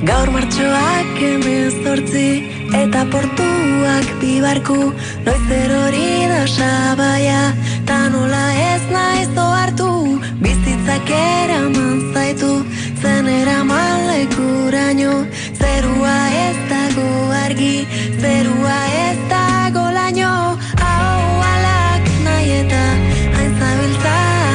Gaur martxoak 18 eta portuak bibarku, noiz erori da sabaia, ta nola ez naiz ohartu, bizitzak eraman zaitu, zen eraman lekuraino, zerua ez dago argi, zerua ez dago laino, hau alak nahi eta hain zabiltza,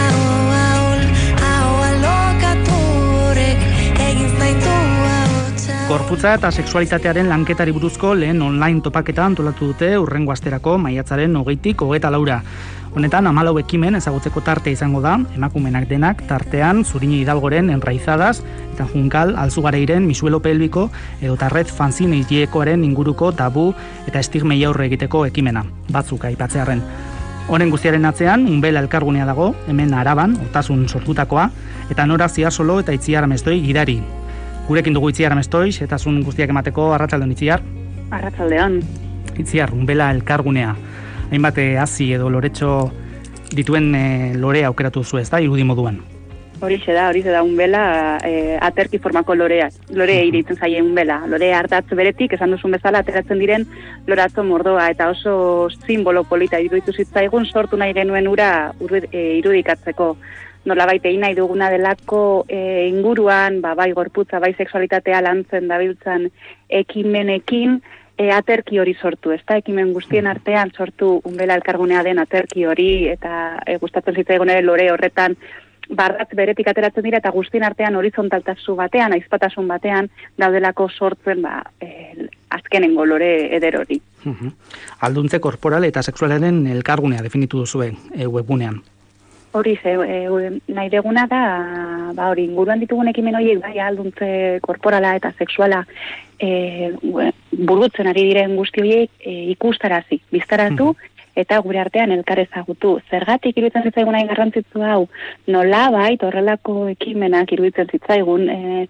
hau alokatu horrek egin zaitu. Gorputza eta sexualitatearen lanketari buruzko lehen online topaketa antolatu dute hurrengo asterako maiatzaren 20tik 24. Honetan 14 ekimen ezagutzeko tarte izango da, emakumenak denak, tartean Zuriñe Hidalgoren Enraizadas eta Junkal Alzugareiren Misuelo Pelbiko edo Tarret Fanzine Hiliekoaren inguruko tabu eta estigmei aurre egiteko ekimena, batzuk aipatzearren. Honen guztiaren atzean, Unbela elkargunea dago, hemen Araban, Otasun sortutakoa, eta Nora Ziasolo eta Itziar Amestoi gidari. Gurekin dugu Itziar Amestoi, eta zun guztiak emateko. Arratsaldeon, Itziar. Arratsaldeon. Itziar, Unbela elkargunea. Hainbat hasi edo loretxo dituen lorea aukeratu zu, ez da, irudi moduan? Horixe da Unbela aterki formako lorea. Lore iritzen zaie Unbela. Lore hartatz beretik, esan duzun bezala, ateratzen diren loratzo mordoa, eta oso simbolo polita iruditu zitzaigun sortu nahi genuen ura irudikatzeko. Nolabait egin nahi duguna delako inguruan, bai gorputza, bai sexualitatea lantzen dabiltzan ekimenekin, aterki hori sortu, ezta? Ekimen guztien artean sortu Unbela elkargunea den aterki hori, eta gustatzen zitzaigun ere lore horretan barratz beretik ateratzen dira, eta guztien artean horizontaltasun batean, aizpatasun batean, daudelako sortzen azkenengo lore eder hori. Alduntze korporale eta sexualaren elkargunea definitu duzue webgunean. Hori nahi deguna da, hori, inguruan ditugun ekimen horiek, bai, alduntze korporala eta sexuala burutzen ari diren guzti horiek ikustarazi, biztaratu, eta gure artean elkar ezagutu. Zergatik iruditzen zitzaigun hain garrantzitsu hau, nolabait horrelako ekimenak iruditzen zitzaigun,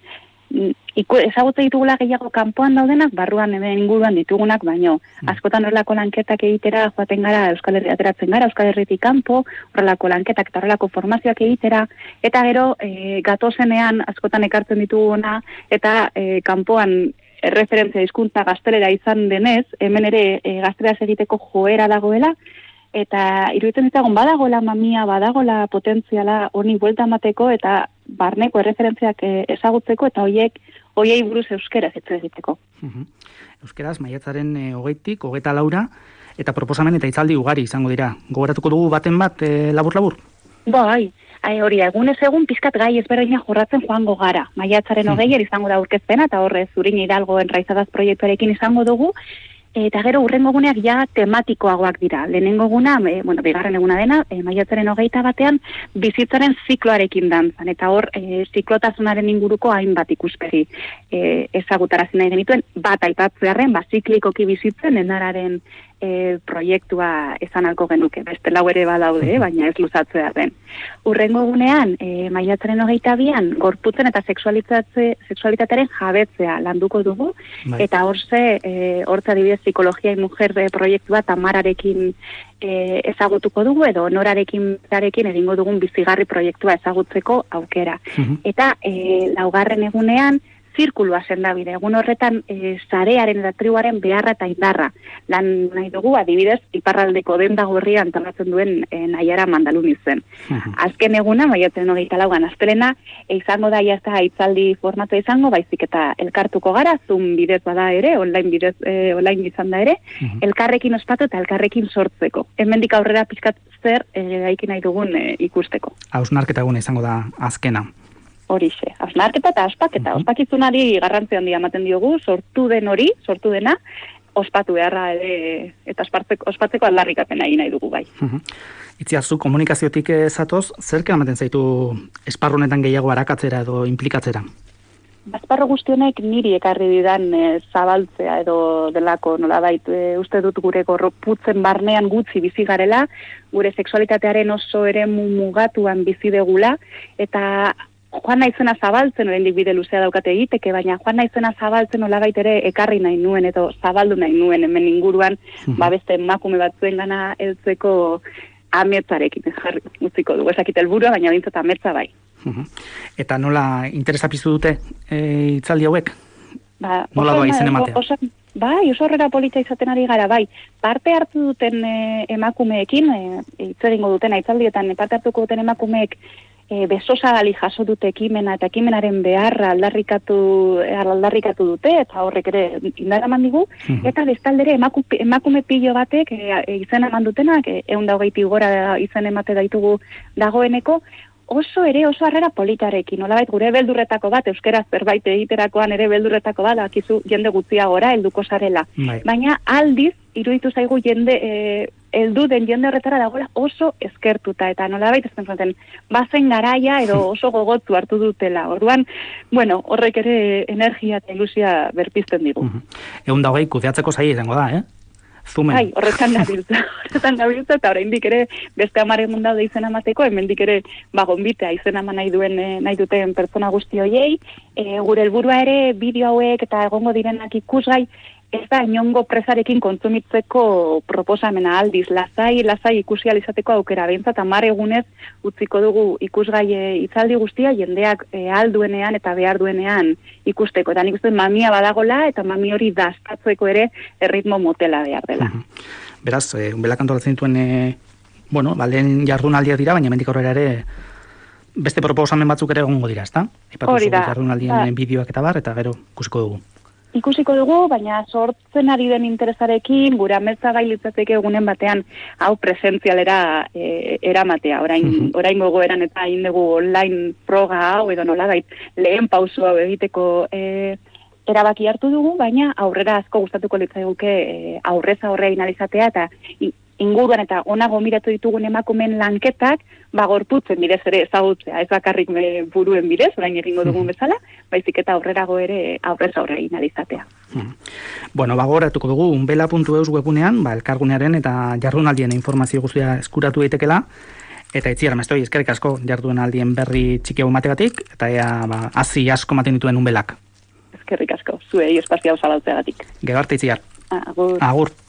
ezagutze ditugula gehiago kanpoan daudenak, barruan hemen inguruan ditugunak, baino askotan horrelako lanketak egitera joaten gara, Euskal Herria ateratzen gara, Euskal Herritik kanpo, horrelako lanketak eta horrelako formazioak egitera, eta gero gatozenean askotan ekartzen dituguna, eta kanpoan erreferentzia hizkuntza gaztelera izan denez, hemen ere gazteleraz egiteko joera dagoela, eta iruditzen ditzagun badagoela mamia, badagoela potentziala honi buelta emateko, eta barneko erreferentziak ezagutzeko, eta hoiei buruz euskeraz hitz egiteko. Euskeraz, maiatzaren 20tik 24, eta proposamen eta hitzaldi ugari izango dira. Gogoratuko dugu baten bat, labur-labur? Bai, hori, egunez egun pizkat gai ezberdina jorratzen joango gara. Maiatzaren 20 izango da aurkezpena, eta horre Zuriñe Hidalgo Enraizadas proiektuarekin izango dugu, eta gero urrengo eguneak ja tematikoagoak dira. Lehenengo eguna, bigarren eguna dena, maiatzaren 21 bizitzaren zikloarekin dantzan, eta hor ziklotasunaren inguruko hainbat ikuspegi ezagutarazi nahi genituen, bat aipatzearren, ziklikoki bizitzen enararen proiektua esan alko genuke, beste lau ere badaude, baina ez luzatzearren. Urrengo egunean, maiatzaren 22an, gorputzen eta sexualitatearen jabetzea landuko dugu, eta hortze adibidez psikologia y mujer proiektua Tamararekin ezagutuko dugu, edo Norarekin egingo dugun bizigarri proiektua ezagutzeko aukera. Eta laugarren egunean, zirkulua sendabide. Egun horretan sarearen eta tribuaren beharra eta indarra. Lan nahi dugu, adibidez, iparraldeko denda gorria antolatzen duen Naiara Mandaluni zen. Azken eguna, maiatzen 24an astelena, izango da jazta hitzaldi formatu izango, baizik eta elkartuko gara, Zoom bidez bada ere, online izan da ere, elkarrekin ospatu eta elkarrekin sortzeko. Hemendik aurrera pizkat zer egin nahi dugun ikusteko. Hausnarketa eguna izango da azkena. Horixe, hausnarketa eta ospaketa. Ospakizunari garrantzia handia ematen diogu, sortu dena, ospatu beharra ere, eta ospatzeko aldarrikapena egin nahi dugu bai. Itziazu, komunikaziotik zatoz, zerke ematen zaitu esparrunetan gehiago arakatzera edo implikatzera? Esparru guztionek niri ekarri didan zabaltzea edo delako nolabait uste dut gure gorputzen barnean gutxi bizi garela, gure sexualitatearen oso ere mugatuan bizi degula, eta joan naizena zabaltzen, oraindik bide luzea daukate egiteke, baina joan naizena zabaltzen nolabait ere ekarri nahi nuen, edo zabaldu nahi nuen hemen inguruan, beste emakume batzuengana heltzeko ametzarekin jarri utziko dugu. Ezakit helburua, baina bintzat ametza bai. Eta nola interesa piztu dute hitzaldi hauek? Nola doa izen ematea? Bai, oso horrela polita izaten ari gara, bai. Parte hartu duten emakumeekin, hitz egingo duten aitzaldietan, parte hartuko duten emakumeek besosabali jaso dute ekimena eta ekimenaren beharra aldarrikatu dute, eta horrek ere indar eman digu, eta bestaldere emakume pilo batek izen eman dutenak, 120 gora izen emate daitugu dagoeneko, oso harrera politarekin, nolabait gure beldurretako bat, euskeraz zerbait egiterakoan ere beldurretako bat, akizu jende gutxiagora helduko sarela. Baina aldiz, iruditu zaigu heldu den jende horretara dagoela oso eskertuta, eta nolabait ez pentsatzen, bazen garaia edo oso gogotzu hartu dutela. Orduan, horrek ere energia eta ilusia berpizten digu. 120 kudeatzeko zaila izango da, Zumen. Bai, horretan gabiltza, eta oraindik ere beste 10 egun daude izena emateko, hemendik ere gonbitea izena eman nahi duten pertsona guzti horiei, gure helburua ere bideo hauek eta egongo direnak ikusgai, ez da inongo presarekin kontsumitzeko proposamena aldiz, lasai ikusi ahal izateko aukera, behintzat 10 egunez utziko dugu ikusgai hitzaldi guztia jendeak ahal duenean eta behar duenean ikusteko. Eta nik uste mamia badagola eta mami hori daztatzeko ere erritmo motela behar dela. Beraz, Umbelak antolatzen dituen, lehen jardunaldiak dira, baina hemendik aurrera ere beste proposamen batzuk ere egongo dira, ezta? Hori da. Jardunaldien bideoak eta bar, eta gero ikusiko dugu. Ikusiko dugu, baina sortzen ari den interesarekin, gure ametsa gai litzateke egunen batean hau presentzialera eramatea. Orain gogoeran eta egin dugu online proga hau, edo nolabait lehen pausu hau egiteko erabaki hartu dugu, baina aurrera asko gustatuko litzaiguke aurrez aurrea inalizatea eta inguruan eta onago miratu ditugun emakumen lanketak, gorputzen bidez ere ezagutzea, ez bakarrik buruen bidez, orain egingo dugun bezala, baizik eta aurrerago ere aurrez aurre inalizatea. Gogoratuko dugu umbela.eus webunean, elkargunearen eta jardunaldien informazio guztia eskuratu daitekela, eta Itziar Mestoi, eskerrik asko jardunaldien berri txiki hau mategatik, eta hasi asko maten dituen Umbelak. Eskerrik asko, zuei espazio hau zabaltzeagatik. Gero arte, Itziar. Agur. Agur.